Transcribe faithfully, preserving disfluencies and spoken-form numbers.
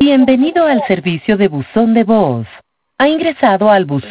Bienvenido al servicio de buzón de voz. Ha ingresado al buzón